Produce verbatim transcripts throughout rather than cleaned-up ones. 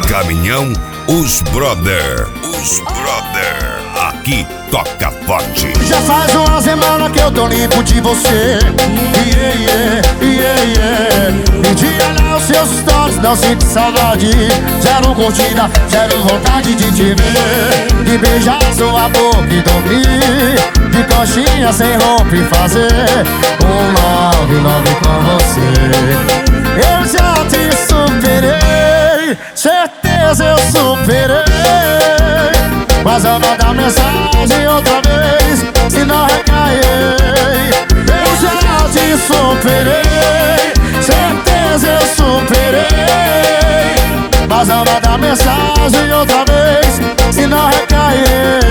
Caminhão Os Brother. Os Brother. Aqui toca forte. Já faz uma semana que eu tô limpo de você. Yeah, yeah, yeah, yeah. E de olhar os seus stories não sinto saudade. Zero curtida, zero vontade de te ver. De beijar sua boca e dormir. De coxinha sem roupa e fazer um love, love com você. Eu já te superei, certeza eu superei. Mas eu vou dar mensagem outra vez, se não recairei. Eu já te superei, certeza eu superei. Mas eu vou dar mensagem outra vez, se não recairei.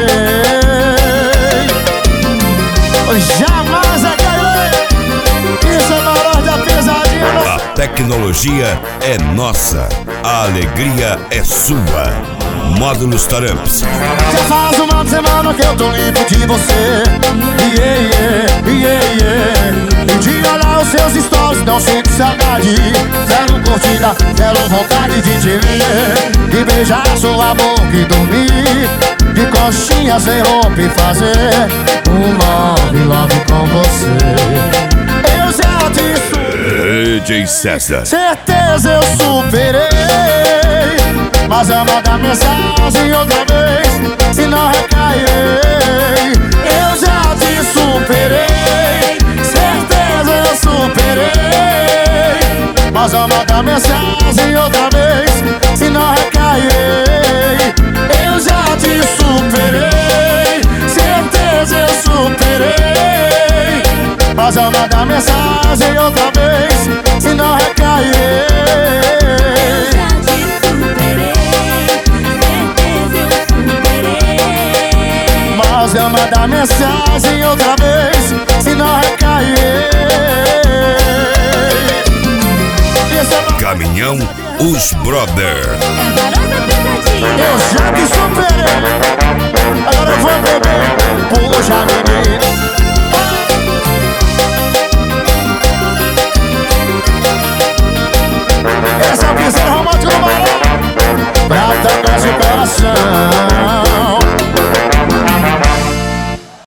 Jamais recairei. Isso é valor da pesadinha. A tecnologia é nossa, a alegria é sua. Módulos Taramps. Já faz uma semana que eu tô limpo de você. Yeah, yeah, yeah, yeah. E de olhar os seus stories não sinto saudade. Zero curtida, zero vontade de te ver. De beijar sua boca e dormir. De coxinha sem roupa e fazer um love, love com você. Eu já te superei, D J César. certeza eu superei. Mas eu vou dar mensagem outra vez, se não recairei. Eu já te superei, certeza eu superei. Mas eu vou dar mensagem outra vez, se não recairei. Eu já te superei, certeza eu superei. Mas eu vou dar mensagem outra vez, se não recairei. Mas eu mandar mensagem outra vez, se não recair. Caminhão Os Brother. Eu já te superei, agora eu vou beber. Puxa, menina.